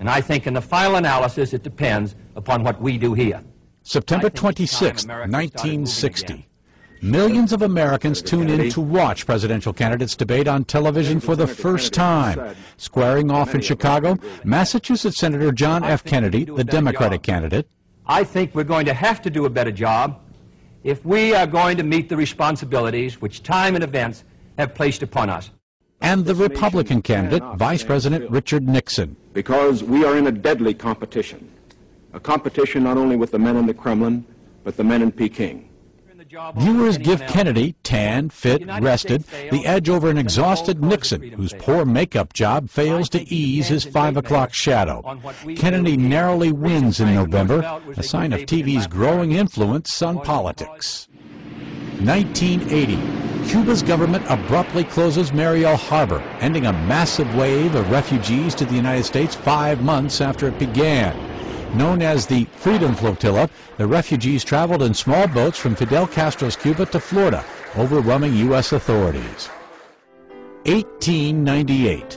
And I think in the final analysis, it depends upon what we do here. September 26, 1960. Millions of Americans tune in to watch presidential candidates debate on television for the first time. Squaring off in Chicago, Massachusetts Senator John F. Kennedy, the Democratic candidate. I think we're going to have to do a better job if we are going to meet the responsibilities which time and events have placed upon us. And the Republican candidate, Vice President Richard Nixon. Because we are in a deadly competition. A competition not only with the men in the Kremlin, but the men in Peking. Viewers give Kennedy, tan, fit, rested, the edge over an exhausted Nixon, whose poor makeup job fails to ease his 5 o'clock shadow. Kennedy narrowly wins in November, a sign of TV's growing influence on politics. 1980. Cuba's government abruptly closes Mariel Harbor, ending a massive wave of refugees to the United States 5 months after it began. Known as the Freedom Flotilla, the refugees traveled in small boats from Fidel Castro's Cuba to Florida, overwhelming U.S. authorities. 1898.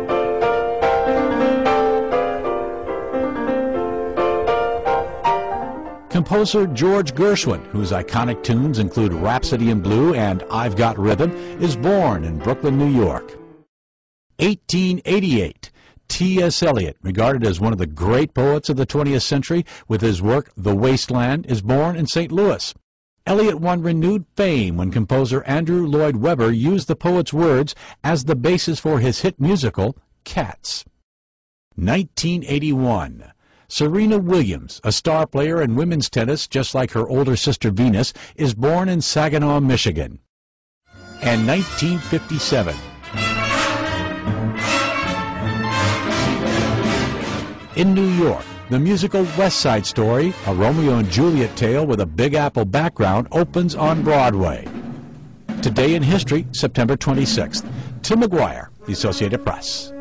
Composer George Gershwin, whose iconic tunes include Rhapsody in Blue and I've Got Rhythm, is born in Brooklyn, New York. 1888. T.S. Eliot, regarded as one of the great poets of the 20th century, with his work The Waste Land, is born in St. Louis. Eliot won renewed fame when composer Andrew Lloyd Webber used the poet's words as the basis for his hit musical, Cats. 1981. Serena Williams, a star player in women's tennis just like her older sister Venus, is born in Saginaw, Michigan. And 1957. In New York, the musical West Side Story, a Romeo and Juliet tale with a Big Apple background, opens on Broadway. Today in History, September 26th. Tim McGuire, The Associated Press.